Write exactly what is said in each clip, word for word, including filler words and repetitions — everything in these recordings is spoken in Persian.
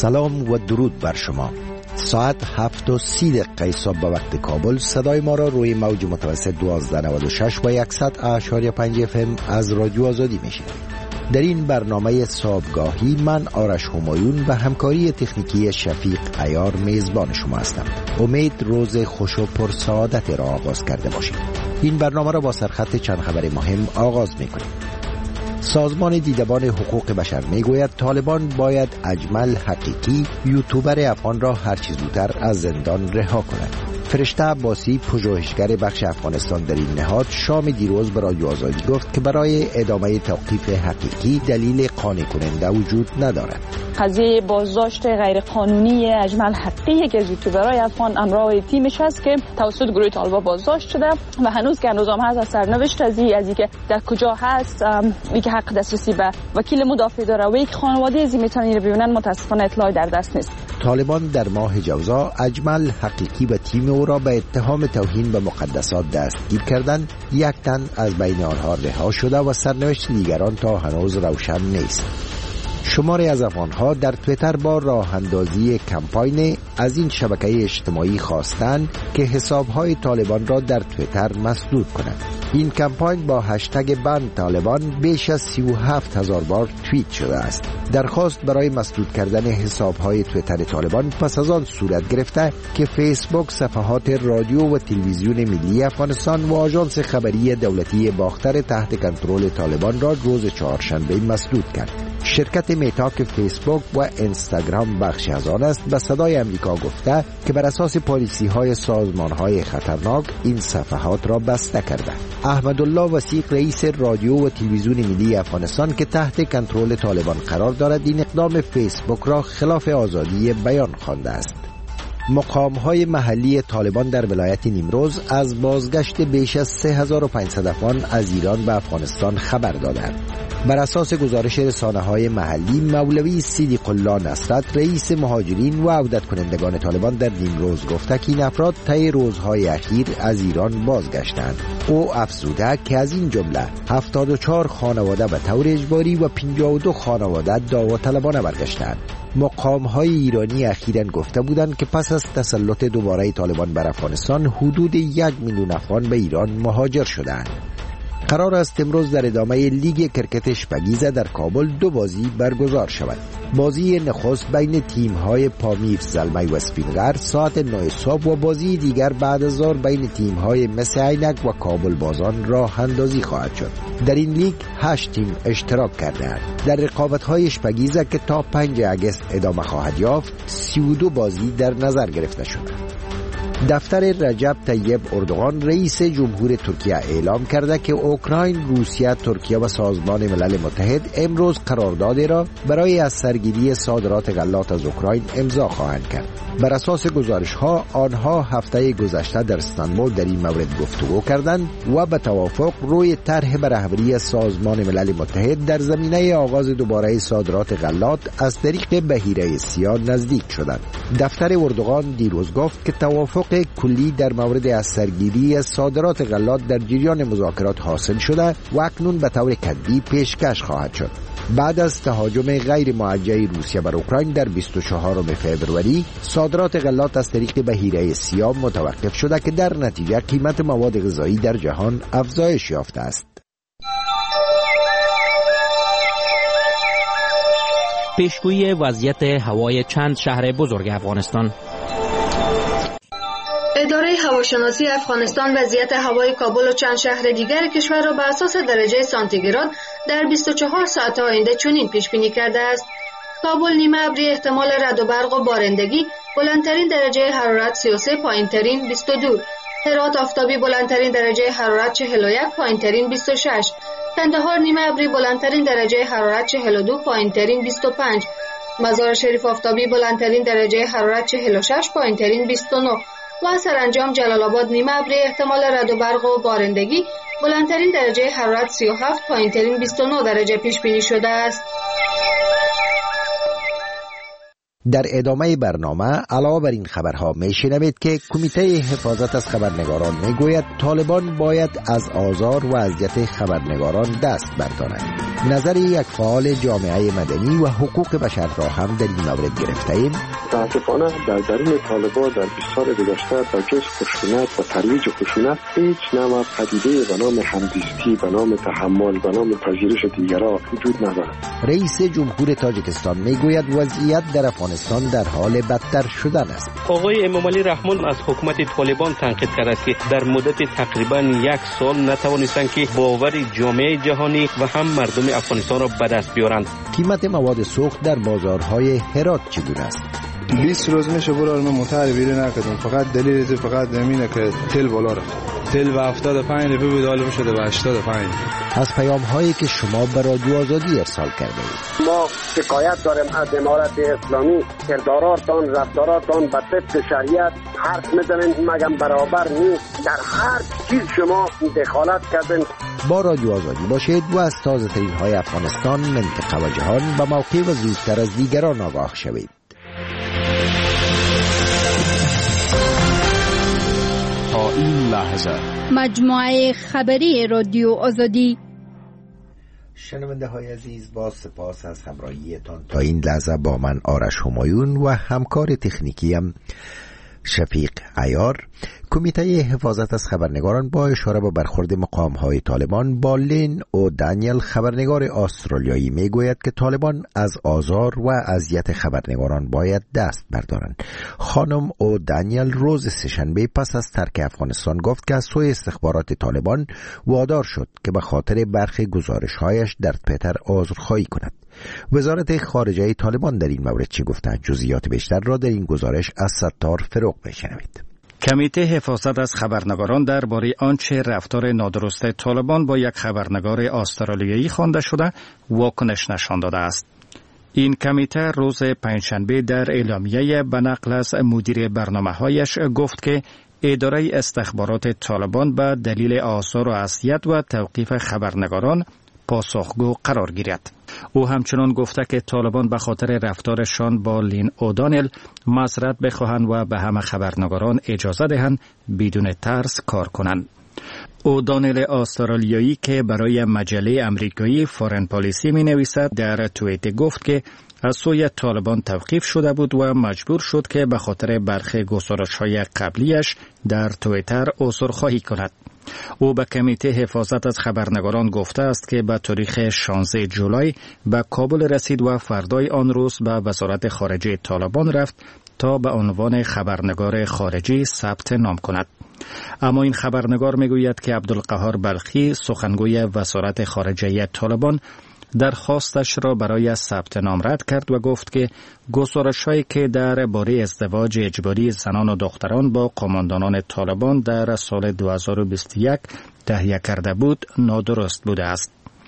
سلام و درود بر شما. ساعت هفت و سی دقیقه صبح به وقت کابل صدای ما را روی موج متوسط دوازده نود و شش و صد اشاری پنج اف ام از رادیو آزادی میشنوید. در این برنامه صبحگاهی من آرش همایون و همکاری تکنیکی شفیق عیار میزبان شما هستم. امید روز خوش و پرسعادت را آغاز کرده باشید. این برنامه را با سرخط چند خبر مهم آغاز میکنیم. سازمان دیدبان حقوق بشر میگوید طالبان باید اجمل حقیقی یوتیوبر افغان را هر چه زودتر از زندان رها کند. فرشته عباسی پژوهشگر بخش افغانستان در این نهاد شام دیروز به رادیو آزادی گفت که برای ادامه توقیف حقیقی دلیل قانع کننده وجود ندارد. قضیه بازداشت غیرقانونی اجمل حقیقی که از یوتیوبرای افغان همراه تیمش هست که توسط گروه طالبان بازداشت شده و هنوز که هنوز هم هست از سرنوشت از این که در کجا هست، ای که حق دسترسی به وکیل مدافع داره و یک خانواده از میتونن رو ببینن، متاسفانه اطلاعی در دست نیست. طالبان در ماه جوزا اجمل حقیقی و تیم او را به اتهام توهین به مقدسات دستگیر کردند. یک تن از بین آنها رها شده و سرنوشت دیگران تا هنوز روشن نیست. شماری از افغان‌ها در توییتر با راه اندازی کمپاین از این شبکه اجتماعی خواستند که حساب‌های طالبان را در توییتر مسدود کنند. این کمپاین با هشتگ بند طالبان بیش از سی و هفت هزار بار توییت شده است. درخواست برای مسدود کردن حساب‌های توییتر طالبان پس از آن صورت گرفته که فیسبوک صفحات رادیو و تلویزیون ملی افغانستان و آژانس خبری دولتی باختر تحت کنترل طالبان را روز چهارشنبه مسدود کرد. شرکت میتا که فیسبوک و اینستاگرام بخشی از آن است به صدای امریکا گفته که بر اساس پالیسی های سازمان های خطرناک این صفحات را بسته کرده. احمدالله وثیق رئیس رادیو و تلویزیون ملی افغانستان که تحت کنترل طالبان قرار دارد این اقدام فیسبوک را خلاف آزادی بیان خوانده است. مقام‌های محلی طالبان در ولایت نیمروز از بازگشت بیش از سه هزار و پانصد افغان از ایران به افغانستان خبر دادند. بر اساس گزارش رسانه‌های محلی، مولوی صدیق الله نصرت رئیس مهاجرین و عودت کنندگان طالبان در نیمروز گفته که این افراد طی روزهای اخیر از ایران بازگشتند. او افزوده که از این جمله هفتاد و چهار خانواده به طور اجباری و پنجاه و دو خانواده دعوتطلبانه برگشتند. مقام‌های ایرانی اخیراً گفته بودند که پس از تسلط دوباره طالبان بر افغانستان حدود یک میلیون افغان به ایران مهاجر شدند. قرار است امروز در ادامه لیگ کرکت اشپگیزه در کابل دو بازی برگزار شود. بازی نخست بین تیم‌های پامیر زلمی و اسپینگر ساعت نه صبح و بازی دیگر بعد از ظهر بین تیم‌های مس عینک و کابل بازان راه اندازی خواهد شد. در این لیگ هشت تیم اشتراک کرده‌اند. در رقابت‌های اشپگیزه که تا پنجم آگوست ادامه خواهد یافت، سی و دو بازی در نظر گرفته شده. دفتر رجب طیب اردوغان رئیس جمهور ترکیه اعلام کرده که اوکراین، روسیه، ترکیه و سازمان ملل متحد امروز قراردادی را برای از سرگیری صادرات غلات از اوکراین امضا خواهند کرد. بر اساس گزارش‌ها آنها هفته گذشته در استانبول در این مورد گفتگو کردند و به توافق روی طرح به رهبری سازمان ملل متحد در زمینه آغاز دوباره صادرات غلات از طریق بحیره سیاه نزدیک شدند. دفتر اردوغان دیروز گفت که توافق کلی در مورد از سرگیری از صادرات غلات در جریان مذاکرات حاصل شده و اکنون به طور کدی پیشکش خواهد شد. بعد از تهاجم غیر موجه روسیه بر اوکراین در بیست و چهارم فوریه صادرات غلات از طریق بحیره سیاه متوقف شده که در نتیجه قیمت مواد غذایی در جهان افزایش یافته است. پیشگویی وضعیت هوای چند شهر بزرگ افغانستان. اداره هواشناسی افغانستان وضعیت هوای کابل و چند شهر دیگر کشور را بر اساس درجه سانتیگراد در بیست و چهار ساعت آینده چنین پیش بینی کرده است: کابل نیمه ابری، احتمال رعد و برق و بارندگی، بلندترین درجه حرارت سی و سه، پایینترین بیست و دو. هرات آفتابی، بلندترین درجه حرارت چهل و یک، پایینترین بیست و شش. کندهار نیمه ابری، بلندترین درجه حرارت چهل و دو، پایینترین بیست و پنج. مزار شریف آفتابی، بلندترین درجه حرارت چهل و شش، پایینترین بیست و نه. و سرانجام جلال آباد نیمه ابری، احتمال رعد و برق و بارندگی، بلندترین درجه حرارت سی و هفت، پایینترین بیست و نه درجه پیش بینی شده است. در ادامه برنامه علاوه بر این خبرها میشنوید که کمیته حفاظت از خبرنگاران میگوید طالبان باید از آزار و اذیت خبرنگاران دست بردارند. نظر یک فعال جامعه مدنی و حقوق بشر را هم در این مورد گرفته ایم. متاسفانه در درون طالبان در بیست سال گذشته با جز خشونت و ترویج خشونت هیچ نوع پدیده به نام همدیستی، به نام تحمل، به نام پذیرش دیگران وجود ندارد. رئیس جمهور تاجیکستان میگوید وضعیت در افغانستان در حال بدتر شدن است. آقای امامعلی رحمان از حکومت طالبان تنقید کرد که در مدت تقریبا یک سال نتوانستند که باور جامعه جهانی و هم مردم افغانستان را به دست بیارند. قیمت مواد سوخت در بازارهای هرات چگونه است؟ بیست روز میشه برای من متعرف بیرون نکردم، فقط دلیل از فقط امینه که تل بالا رفت. تل به هفتاد و پنج روپیه بود، حالا شده به هشتاد و پنج. از پیام هایی که شما به رادیو آزادی ارسال کرده اید. ما شکایت داریم از امارت اسلامی، کرداراتان، رفتاراتان به طبق شریعت حرف میزنین مگم برابر نیست. در هر چیز شما دخالت کردین. با رادیو آزادی باشید و از تازه ترین های افغانستان، منطقه و جهان به موقع و زودتر از دیگران آگاه شوید. تا این لحظه مجموعه خبری رادیو آزادی. شنونده های عزیز، با سپاس از همراهیتان تا این لحظه با من آرش همایون و همکار تکنیکیم شفیق عیار. کمیته حفاظت از خبرنگاران با اشاره به برخورد مقام‌های طالبان با لین او دانیل، خبرنگار استرالیایی، میگوید که طالبان از آزار و اذیت خبرنگاران باید دست بردارند. خانم او دانیل روز سه‌شنبه پس از ترک افغانستان گفت که از سوی استخبارات طالبان وادار شد که به خاطر برخی گزارش‌هایش در توییتر عذرخواهی کند. وزارت خارجه طالبان در این مورد چه گفته؟ جزئیات بیشتر را در این گزارش از ستار فروغ بشنوید. کمیته حفاظت از خبرنگاران درباره آنچه رفتار نادرست طالبان با یک خبرنگار استرالیایی خوانده شده واکنش نشان داده است. این کمیته روز پنجشنبه در اعلامیه به نقل از مدیر برنامه‌هایش گفت که اداره استخبارات طالبان به دلیل آزار و اذیت و توقیف خبرنگاران پاسخگو قرار گیرد. او همچنان گفته که طالبان به خاطر رفتارشان با لین اودانل معذرت بخواهند و به همه خبرنگاران اجازه دهند بدون ترس کار کنند. اودانل استرالیایی که برای مجله امریکایی فارن پالیسی می نویسد در توییت گفت که از سوی طالبان توقیف شده بود و مجبور شد که به خاطر برخی گزارش‌های قبلیش در توییتر عذرخواهی کند. او به کمیته حفاظت از خبرنگاران گفته است که به تاریخ شانزده جولای به کابل رسید و فردای آن روز به وزارت خارجه طالبان رفت تا به عنوان خبرنگار خارجی ثبت نام کند. اما این خبرنگار میگوید که عبدالقهار بلخی، سخنگوی وزارت خارجه طالبان، درخواستش را برای ثبت نام رد کرد و گفت که گزارش‌هایی که در باره ازدواج اجباری زنان و دختران با قماندانان طالبان در سال دو هزار و بیست و یک تهیه کرده بود نادرست بوده است.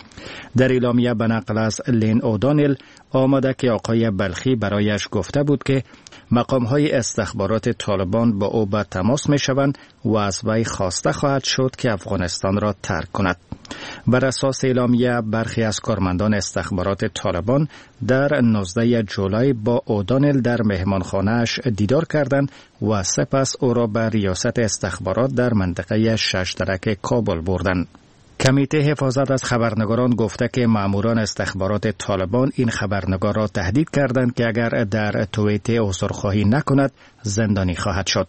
در اعلامیه به نقل از لین اودانل آمده که آقای بلخی برایش گفته بود که مقام‌های استخبارات طالبان با او به تماس می‌شوند و از وی خواسته خواهد شد که افغانستان را ترک کند. بر اساس اعلامیه برخی از کارمندان استخبارات طالبان در نوزده جولای با اودانل در مهمانخانه‌اش دیدار کردند و سپس او را به ریاست استخبارات در منطقه ششدرک کابل بردند. کمیته حفاظت از خبرنگاران گفته که ماموران استخبارات طالبان این خبرنگار را تهدید کردند که اگر در توییت عذرخواهی نکند زندانی خواهد شد.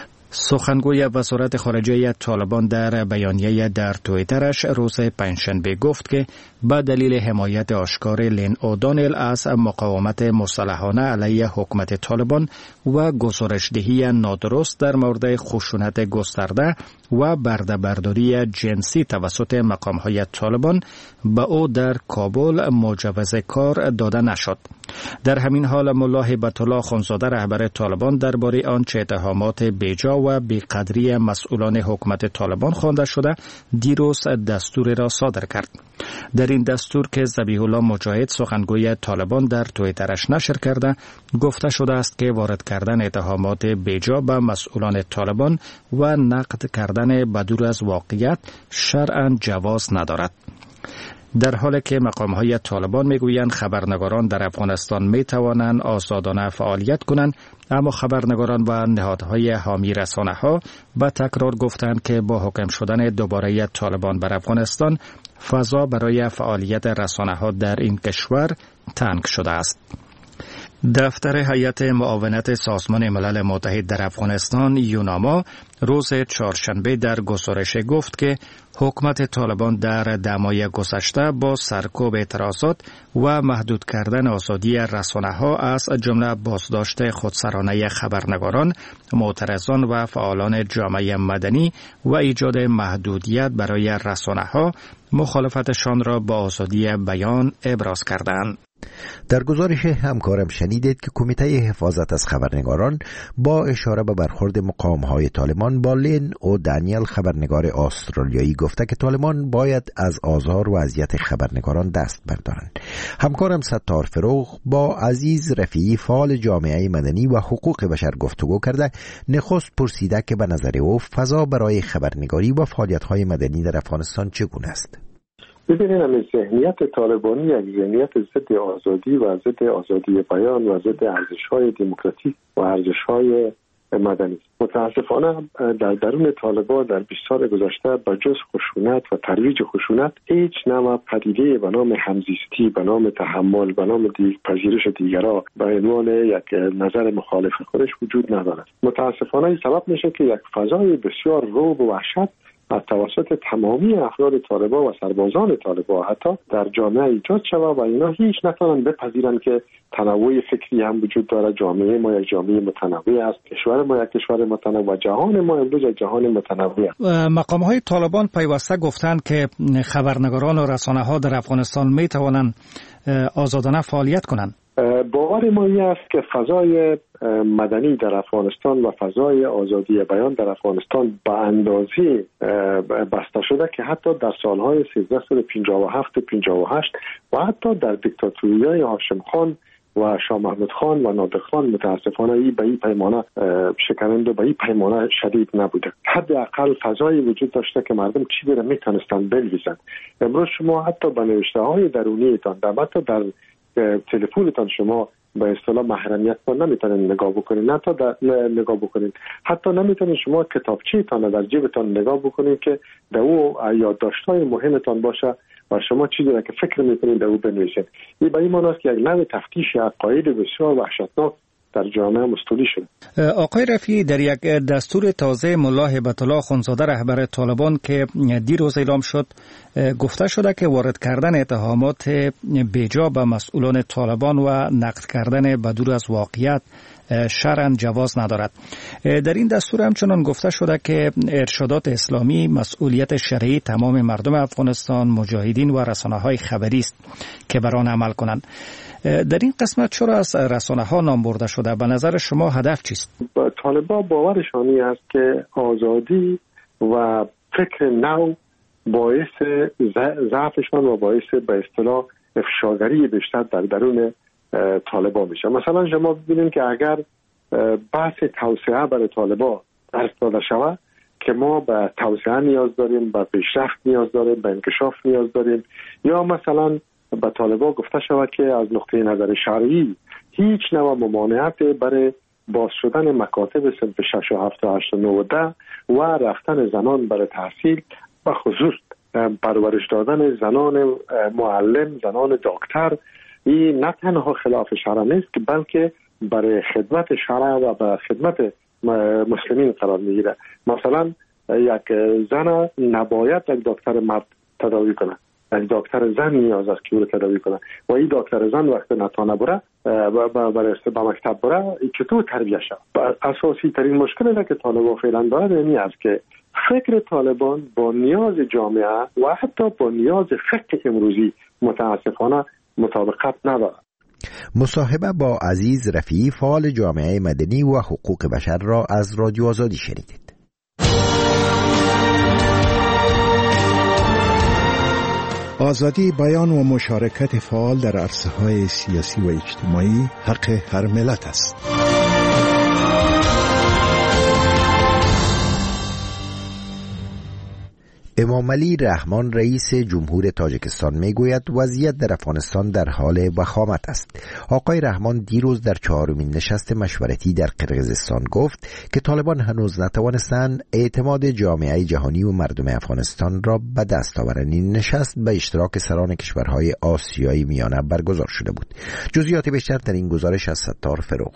سخنگوی وزارت خارجه طالبان در بیانیه در توییترش روز پنجشنبه گفت که به دلیل حمایت آشکار لین اودانل از مقاومت مسلحانه علیه حکومت طالبان و گزارش‌دهی نادرست در مورد خشونت گسترده و برده‌برداری جنسی توسط مقام‌های طالبان به او در کابل مجوز کار داده نشد. در همین حال ملا هیبت الله اخوندزاده رهبر طالبان درباره آنچه اتهامات بیجا و بیقدری مسئولان حکومت طالبان خوانده شده دیروز دستور را صادر کرد. در این دستور که ذبیح الله مجاهد سخنگوی طالبان در توییترش نشر کرده گفته شده است که وارد کردن اتهامات بیجا به مسئولان طالبان و نقد کردن بدور از واقعیت شرعاً جواز ندارد. در حالی که مقام‌های طالبان میگویند خبرنگاران در افغانستان میتوانند آزادانه فعالیت کنند، اما خبرنگاران و نهادهای حامی رسانه‌ها به تکرار گفتند که با حاکم شدن دوباره طالبان بر افغانستان فضا برای فعالیت رسانه‌ها در این کشور تنگ شده است. دفتر هیئت معاونت سازمان ملل متحد در افغانستان یوناما روز چهارشنبه در گزارش گفت که حکومت طالبان در دمای گذشته با سرکوب اعتراضات و محدود کردن آزادی رسانه‌ها از جمله بازداشت خودسرانه خبرنگاران، معترضان و فعالان جامعه مدنی و ایجاد محدودیت برای رسانه‌ها مخالفتشان را با آزادی بیان ابراز کردند. در گزارش همکارم شنیدید که کمیته حفاظت از خبرنگاران با اشاره به برخورد مقام‌های طالبان با لین او دانیل خبرنگار استرالیایی گفته که طالبان باید از آزار و اذیت خبرنگاران دست بردارند. همکارم ستار فروغ با عزیز رفیعی فعال جامعه مدنی و حقوق بشر گفتگو کرده. نخست پرسیده که به نظر او فضا برای خبرنگاری و فعالیت‌های مدنی در افغانستان چگونه است. ببینید همین ذهنیت طالبانی یک ذهنیت ضد آزادی و ضد آزادی بیان و ضد ارزش‌های دموکراتیک و ارزش‌های مدنی. متاسفانه در درون طالبان در بیست سال گذشته با جز خشونت و ترویج خشونت هیچ نوع پدیده به نام همزیستی، به نام تحمل، به نام پذیرش دیگران به عنوان یک نظر مخالف خودش وجود ندارد. متاسفانه این سبب میشه که یک فضای بسیار رعب و وحشت از توسط تمامی افراد طالبان و سربازان طالبان حتی در جامعه ایجاد شود و اینا هیچ نتوانند بپذیرند که تنوع فکری هم وجود داره. جامعه ما یک جامعه متنوع است، کشور ما یک کشور متنوع، جهان ما امروز یک جهان متنوع است. مقام‌های طالبان پیوسته گفتند که خبرنگاران و رسانه‌ها در افغانستان می توانند آزادانه فعالیت کنند. باور ما این است که فضای مدنی در افغانستان و فضای آزادی بیان در افغانستان به اندازه بسته شده که حتی در سالهای سیزده صد و پنجاه و هفت پنجاه و هشت و حتی در دیکتاتوری‌های هاشم خان و شاه محمود خان و نادر خان متاسفانه این به این پیمانه شکننده به این پیمانه شدید نبوده. حداقل فضایی وجود داشته که مردم چیزی را میتونستند بنویسند. امروز شما حتی به نوشته‌های درونیتان در حتی در تلفنتان شما به اصطلاح محرمیت رو نمیتونید نگاه بکنید، نه تا نگاه بکنید، حتی نمیتونید شما کتابچه‌تان در جیبتان نگاه بکنید که در او یادداشت‌های مهمتان باشه و شما چیزی را که فکر میکنید در او بنویسید. این به این معنی است که یک نوع تفتیش عقاید بسیار وحشتناک در جامعه مستولی شده. آقای رفیعی، در یک دستور تازه ملا هیبت الله اخوندزاده رهبر طالبان که دیروز اعلام شد گفته شده که وارد کردن اتهامات بیجا به مسئولان طالبان و نقد کردن بدور از واقعیت شرعاً جواز ندارد. در این دستور همچنان گفته شده که ارشادات اسلامی مسئولیت شرعی تمام مردم افغانستان، مجاهدین و رسانه‌های خبری است که بر آن عمل کنند. در این قسمت چرا از رسانه‌ها نام برده شده؟ به نظر شما هدف چیست؟ طالبان باورشانی است که آزادی و فکر نو باعث ضعفشان و باعث به اصطلاح افشاگری بیشتر در درون طالبان میشه. مثلا شما ببینید که اگر بحث توسعه برای طالبان درس داده شود که ما به توسعه نیاز داریم، به پیشرفت نیاز داریم، به انکشاف نیاز داریم، یا مثلا به طالبان گفته شود که از نقطه نظر شرعی هیچ نوع ممانعت برای باز شدن مکاتب صنف شش و هفت و هشت و نه و ده و رفتن زنان برای تحصیل و خصوص پرورش دادن زنان معلم، زنان دکتر، این نه تنها خلاف شرع نیست که بلکه برای خدمت شرع و برای خدمت مسلمین قرار میگیره. مثلا یک زن نباید یک دکتر مرد تداوی کنه، یک دکتر زن نیاز است که او رو تداوی کنه و این دکتر زن وقت نتانه بره برای به مکتب بره چطور تربیه شد. اساسی ترین مشکلی که طالبان فعلا دارد این است که فکر طالبان با نیاز جامعه و حتی با نیاز فقه امروزی متاسفانه مطابقت ندارد. مصاحبه با عزیز رفیعی فعال جامعه مدنی و حقوق بشر را از رادیو آزادی شنیدید. آزادی بیان و مشارکت فعال در عرصه‌های سیاسی و اجتماعی حق هر ملت است. امامعلی رحمان رئیس جمهور تاجیکستان میگوید وضعیت در افغانستان در حال وخامت است. آقای رحمان دیروز در چهارمین نشست مشورتی در قرقیزستان گفت که طالبان هنوز نتوانستند اعتماد جامعه جهانی و مردم افغانستان را به دست آورند. این نشست به اشتراک سران کشورهای آسیایی میانه برگزار شده بود. جزئیات بیشتر در این گزارش از ستار فروغ.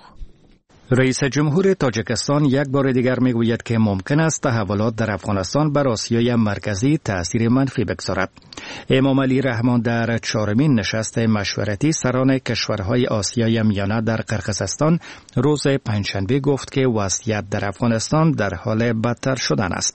رئیس جمهور تاجیکستان یک بار دیگر میگوید که ممکن است تحولات در افغانستان بر آسیای مرکزی تأثیر منفی بگذارد. امامعلی رحمان در چهارمین نشست مشورتی سران کشورهای آسیای میانه در قرقیزستان روز پنجشنبه گفت که وضعیت در افغانستان در حال بدتر شدن است.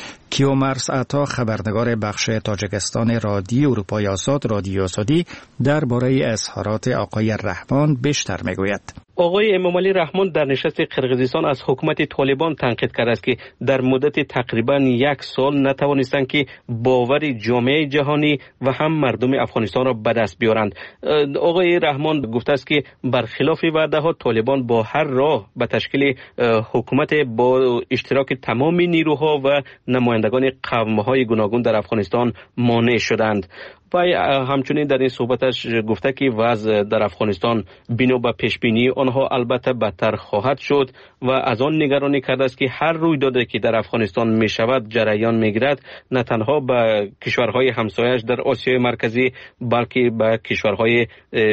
کیومرس عطا خبرنگار بخش تاجیکستان رادیو اروپای آزاد رادیو آزادی درباره اظهارات آقای رحمان بیشتر میگوید. آقای امامعلی رحمان در نشست قرقیزستان از حکومت طالبان تنقید کرده است که در مدت تقریبا یک سال نتوانستند که باور جامعه جهانی و هم مردم افغانستان را به دست بیارند. آقای رحمان گفته است که برخلاف وعده ها طالبان با هر راه به تشکیل حکومت با اشتراک تمام نیروها و نمایندگان قوم‌های گوناگون در افغانستان مانع شدند. و همچنین در این صحبتش گفته که وضع در افغانستان بنا به پیشبینی آنها البته بدتر خواهد شد و از آن نگرانی کرده است که هر رویدادی که در افغانستان می شود جریان می گیرد نه تنها به کشورهای همسایش در آسیای مرکزی بلکه به کشورهای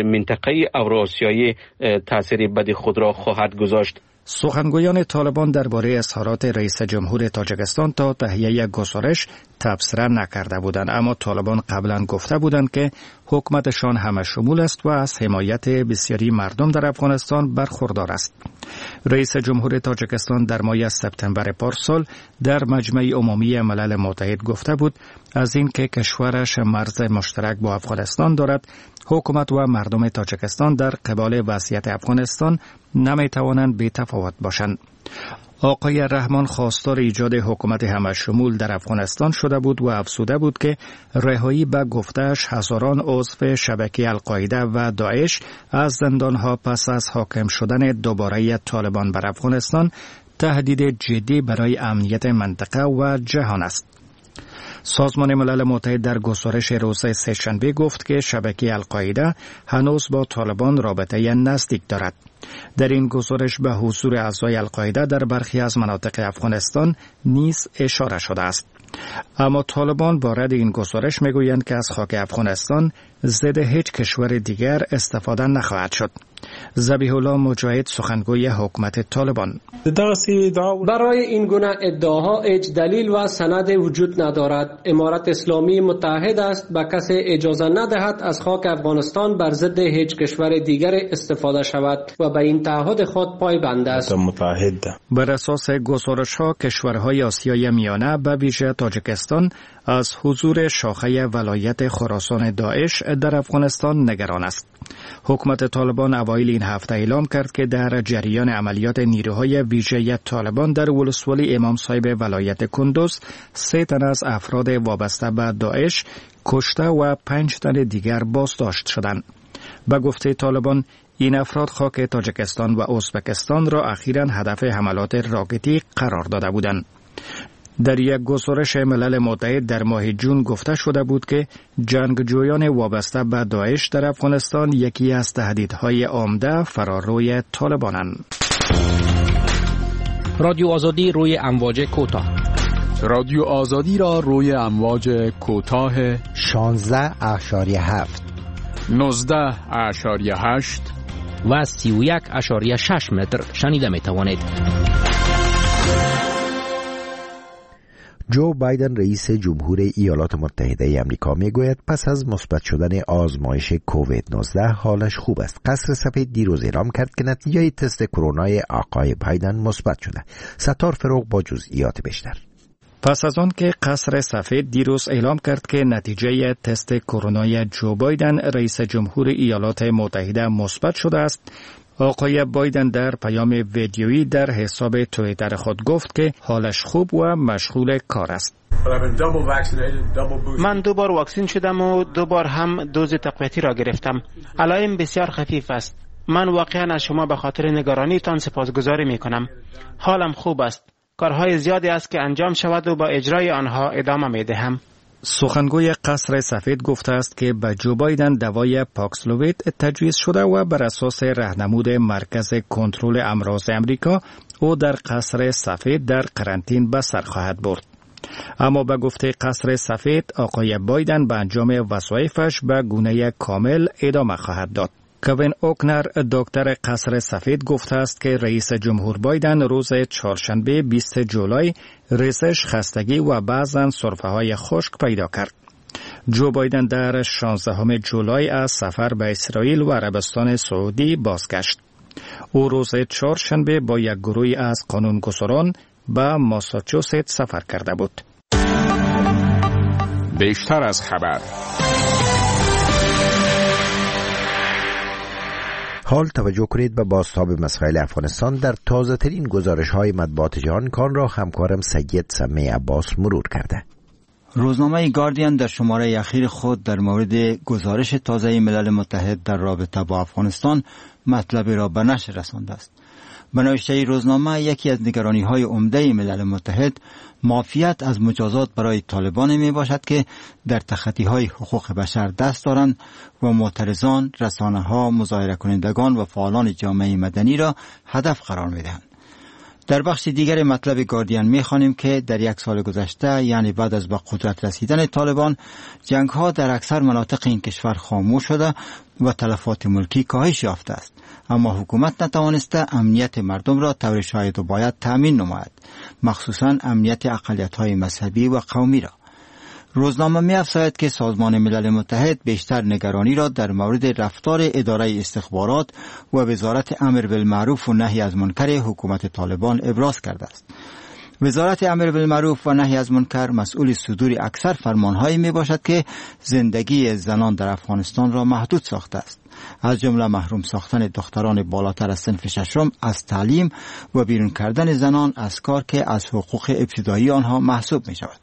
منطقه اوراسیایی تأثیر بدی خود را خواهد گذاشت. سخنگویان طالبان درباره اظهارات رئیس جمهور تاجیکستان تا تهیه یک گزارش تبصره نکرده بودند، اما طالبان قبلا گفته بودند که حکومتشان همه شمول است و از حمایت بسیاری مردم در افغانستان برخوردار است. رئیس جمهور تاجیکستان در ماه سپتامبر پارسال در مجمع عمومی ملل متحد گفته بود از اینکه کشورش مرز مشترک با افغانستان دارد، حکومت و مردم تاجیکستان در قبال وضعیت افغانستان نمیتوانند بی‌تفاوت باشند. آقای رحمان خواستار ایجاد حکومت همه‌شمول در افغانستان شده بود و افزوده بود که رهایی به گفته‌اش هزاران عضو شبکه القاعده و داعش از زندانها پس از حاکم شدن دوباره طالبان بر افغانستان تهدید جدی برای امنیت منطقه و جهان است. سازمان ملل متحد در گزارش روز سه‌شنبه گفت که شبکه القاعده هنوز با طالبان رابطه نزدیک دارد. در این گزارش به حضور اعضای القاعده در برخی از مناطق افغانستان نیز اشاره شده است. اما طالبان وارد این گزارش میگویند که از خاک افغانستان ضد هیچ کشور دیگر استفاده نخواهد شد. ذبیح الله مجاهد سخنگوی حکومت طالبان: برای این گونه ادعاها هیچ دلیل و سند وجود ندارد. امارت اسلامی متحد است به کسی اجازه ندهد از خاک افغانستان بر ضد هیچ کشور دیگر استفاده شود و به این تعهد خود پایبند است. بر اساس گزارش ها کشورهای آسیای میانه به ویژه تاجیکستان از حضور شاخه ولایت خراسان داعش در افغانستان نگران است. حکومت طالبان اوایل این هفته اعلام کرد که در جریان عملیات نیروهای ویژه طالبان در ولسوالی امام صاحب ولایت کندوز سه تن از افراد وابسته به داعش کشته و پنج تن دیگر بازداشت شدند. به گفته طالبان این افراد خاک تاجیکستان و ازبکستان را اخیراً هدف حملات راکتی قرار داده بودند. در یک گزارش ملل متحد در ماه جون گفته شده بود که جنگجویان وابسته به داعش در افغانستان یکی از تهدیدهای عمده فراروی طالبانند. رادیو آزادی روی امواج کوتاه. رادیو آزادی را روی امواج کوتاه شانزده اشاریه هفت، نوزده اشاریه هشت و سی و یک اشاریه شش متر شنیده می توانید. جو بایدن رئیس جمهور ایالات متحده آمریکا میگوید پس از مثبت شدن آزمایش کووید نوزده حالش خوب است. قصر سفید دیروز اعلام کرد که نتیجه تست کرونای آقای بایدن مثبت شده. ستار فروغ با جزئیات بیشتر. پس از آن که قصر سفید دیروز اعلام کرد که نتیجه تست کرونای جو بایدن رئیس جمهور ایالات متحده مثبت شده است، آقای بایدن در پیام ویدیویی در حساب توییتر خود گفت که حالش خوب و مشغول کار است. من دو بار واکسین شدم و دو بار هم دوز تقویتی را گرفتم. علائم بسیار خفیف است. من واقعا از شما به خاطر نگرانیتان سپاسگزاری می کنم. حالم خوب است. کارهای زیادی است که انجام شود و با اجرای آنها ادامه می دهم. سخنگوی قصر سفید گفته است که به جو بایدن دوای پاکسلووید تجویز شده و بر اساس راهنمود مرکز کنترل امراض امریکا او در قصر سفید در قرنطین به سر خواهد برد. اما به گفته قصر سفید آقای بایدن به انجام وظایفش به گونه کامل ادامه خواهد داد. کوین اوکنر دکتر قصر سفید گفته است که رئیس جمهور بایدن روز چهارشنبه بیست جولای ریزش، خستگی و بعضاً سرفه‌های خشک پیدا کرد. جو بایدن در شانزدهم جولای از سفر به اسرائیل و عربستان سعودی بازگشت. او روز چهارشنبه با یک گروهی از قانونگذاران به ماساچوست سفر کرده بود. بیشتر از خبر. حال توجه کنید به بازتاب مسائل افغانستان در تازه ترین گزارش های مطبوعات جهان کان را همکارم سید سمی عباس مرور کرده. روزنامه گاردین در شماره اخیر خود در مورد گزارش تازه ملل متحد در رابطه با افغانستان مطلبی را به نشر رسانده است. به نوشته روزنامه یکی از نگرانی‌های عمده ملل متحد معافیت از مجازات برای طالبان می باشد که در تخطی‌های حقوق بشر دست دارند و معترضان، رسانه‌ها، مظاهره کنندگان و فعالان جامعه مدنی را هدف قرار می‌دهند. در بخش دیگر مطلب گاردین می‌خوانیم که در یک سال گذشته، یعنی بعد از به قدرت رسیدن طالبان، جنگ‌ها در اکثر مناطق این کشور خاموش شده و تلفات ملکی کاهش یافته است. اما حکومت نتوانسته امنیت مردم را طور شاید و باید تأمین نماید، مخصوصاً امنیت اقلیت‌های مذهبی و قومی را. روزنامه می‌افزاید که سازمان ملل متحد بیشتر نگرانی را در مورد رفتار اداره استخبارات و وزارت امر بالمعروف و نهی از منکر حکومت طالبان ابراز کرده است. وزارت امر بالمعروف و نهی از منکر مسئول صدور اکثر فرمان‌هایی میباشد که زندگی زنان در افغانستان را محدود ساخته است، از جمله محروم ساختن دختران بالاتر از صنف ششم از تعلیم و بیرون کردن زنان از کار که از حقوق ابتدایی آنها محسوب می‌شود.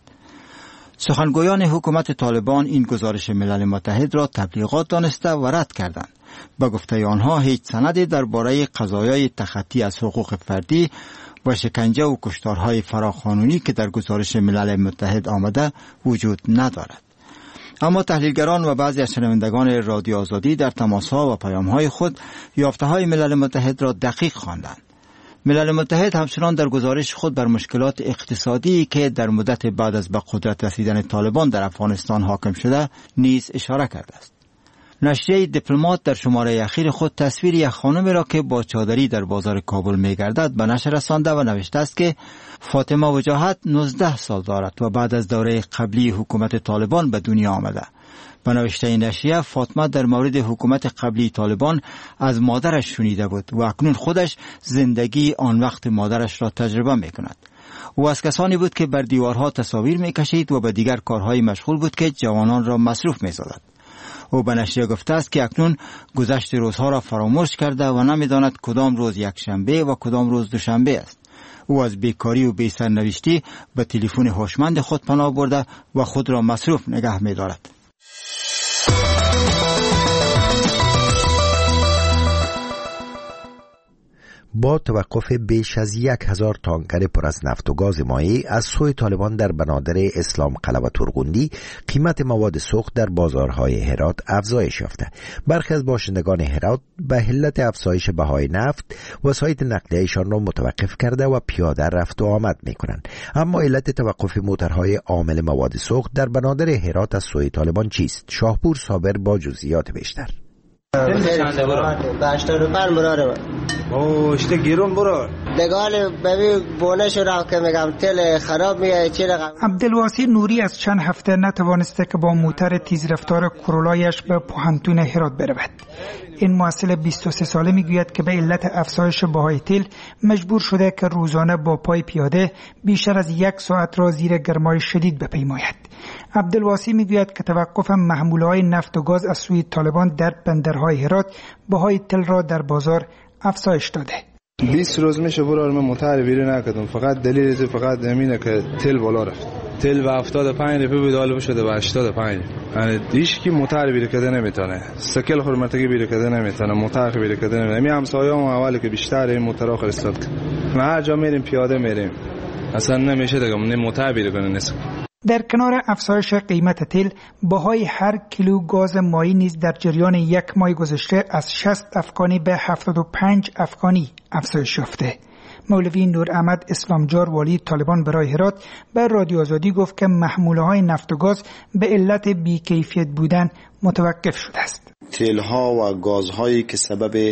سخنگویان حکومت طالبان این گزارش ملل متحد را تبلیغات دانسته و رد کردند. به گفته آنها هیچ سندی درباره قضایای تخطی از حقوق فردی و شکنجه و کشتارهای فراقانونی که در گزارش ملل متحد آمده وجود ندارد. اما تحلیلگران و بعضی از شنوندگان رادیو آزادی در تماس‌ها و پیام‌های خود یافته‌های ملل متحد را دقیق خواندند. ملل متحد همچنان در گزارش خود بر مشکلات اقتصادی که در مدت بعد از به قدرت رسیدن طالبان در افغانستان حاکم شده نیز اشاره کرده است. نشریه دیپلمات در شماره اخیر خود تصویر یک خانمی را که با چادری در بازار کابل می‌گردد به نشر رسانده و نوشته است که فاطمه وجاهت نوزده سال دارد و بعد از دوره قبلی حکومت طالبان به دنیا آمده. به نوشته این نشریه فاطمه در مورد حکومت قبلی طالبان از مادرش شنیده بود و اکنون خودش زندگی آن وقت مادرش را تجربه می‌کند. او از کسانی بود که بر دیوارها تصاویر می‌کشید و به دیگر کارهای مشغول بود که جوانان را مصروف می‌سازد. او به نشریه گفته است که اکنون گذشت روزها را فراموش کرده و نمی‌داند کدام روز یک شنبه و کدام روز دوشنبه است. او از بیکاری و بی‌سرنوشتی به تلفن هوشمند خود پناه برده و خود را مصروف نگه می‌دارد. با توقف بیش از یک هزار تانکر پر از نفت و گاز مایع از سوی طالبان در بنادر اسلام قلعه و ترغندی، قیمت مواد سوخت در بازارهای هرات افزایش یافته. برخی از باشندگان هرات به علت افزایش بهای نفت وسایل نقلیه‌شان را متوقف کرده و پیاده رفت و آمد می‌کنند. اما علت توقف موترهای عامل مواد سوخت در بنادر هرات از سوی طالبان چیست؟ شاهپور صابر با جزئیات بیشتر. هشتاد و پنج براره او اشته گیرون برار دگال ببی بونش را که میگم تل خراب میاد چی رقم. عبدالواسی نوری از چند هفته نتوانسته که با موتر تیز رفتار کرولایش به پوهنتون هرات برود. این محصل بیست و سه ساله میگوید که به علت افزایش بهای تل مجبور شده که روزانه با پای پیاده بیشتر از یک ساعت را زیر گرمای شدید بپیماید. عبدالواسی میگوید که توقف محموله‌های نفت و گاز از سوی طالبان در بندرهای هرات بهای تل را در بازار افزایش داده. بیست روز میشه برار من موتر بیرون نکردم، فقط دلیل فقط همینه که تل بالا رفت. تل به هفتاد و پنج روپیه بود، حالا شده به هشتاد و پنج. یعنی هیچ کی موتر بیرون کرده نمیتونه، سکل خورمتگی بیرون کرده نمیتونه، موتر بیرون کرده نمیتونه. می همسایه‌ام اولی که بیشتر این موترها خرید. ما هر جا میریم پیاده میریم، اصلا نمیشه دیگه من متعبیر کنه نیست. در کنار افزایش قیمت تیل، بهای هر کیلو گاز مایی نیز در جریان یک ماه گذشته از شصت افغانی به هفتاد و پنج افغانی افزایش یافته. مولوی نور احمد اسلامجار والی طالبان برای هرات به رادیو آزادی گفت که محموله‌های نفت و گاز به علت بی‌کیفیت بودن متوقف شده است. تیل‌ها و گازهایی که سبب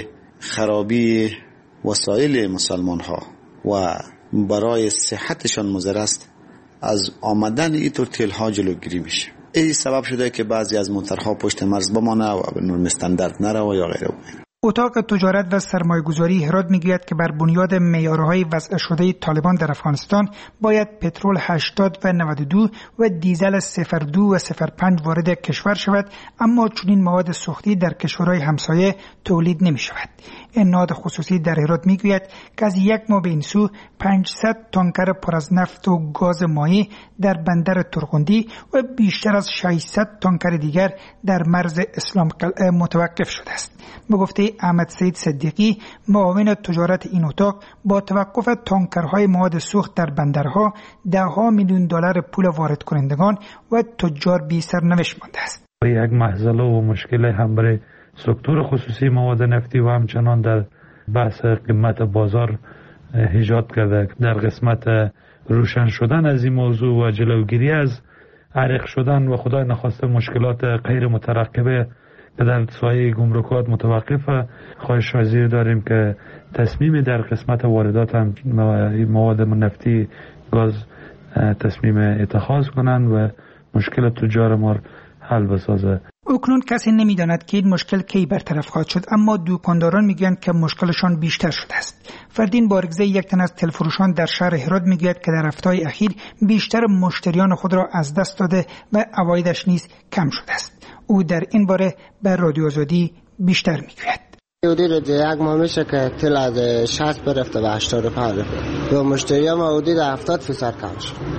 خرابی وسایل مسلمان‌ها و برای صحتشان مضر است، از آمدن اینطور تیل‌ها جلوگیری میشه. این سبب شده که بعضی از موترها پشت مرز بمانه و به نرم استاندارد نره و یا غیره. اتاق تجارت و سرمایه‌گذاری هرات میگوید که بر بنیاد معیارهای وضع شده طالبان در افغانستان باید پترول هشتاد و نود و دو و دیزل صفر دو و صفر پنج وارد کشور شود، اما چنین مواد سوختی در کشورهای همسایه تولید نمی شود. این نهاد خصوصی در هرات میگوید که از یک ماه به این سو پانصد تانکر پر از نفت و گاز مایع در بندر ترغندی و بیشتر از ششصد تانکر دیگر در مرز اسلام قلعه متوقف شده است. به گفته احمد سید صدیقی، معاون تجارت این اتاق، با توقف تانکرهای مواد سوخت در بندرها ده ها میلیون دلار پول وارد کنندگان و تجار بی سرنوشت مانده است. یک مهزله و مشکل هم برای سکتور خصوصی مواد نفتی و همچنان در بحث قیمت بازار ایجاد کرده. در قسمت روشن شدن از این موضوع و جلوگیری از عرق شدن و خدای نخواسته مشکلات غیر مترقبه که در سایه گمرکات متوقف، خواهش وزیر داریم که تصمیم در قسمت واردات هم مواد نفتی گاز تصمیم اتخاذ کنند و مشکل تجار ما حل بسازه. اکنون کسی نمیداند که این مشکل کی برطرف خواهد شد، اما دکانداران میگویند که مشکلشان بیشتر شده است. فردین بارگزه، یک تن از تلفروشان در شهر هرات، میگوید که در هفته‌های اخیر بیشتر مشتریان خود را از دست داده و عوایدش نیز کم شده است. او در این باره بر رادیو آزادی بیشتر میگوید. حدود یک ماه میشه که تل از شصت برفته به هشتاد و پنج رفته. و مشتری ما حدود هفتاد فیصد کم شد.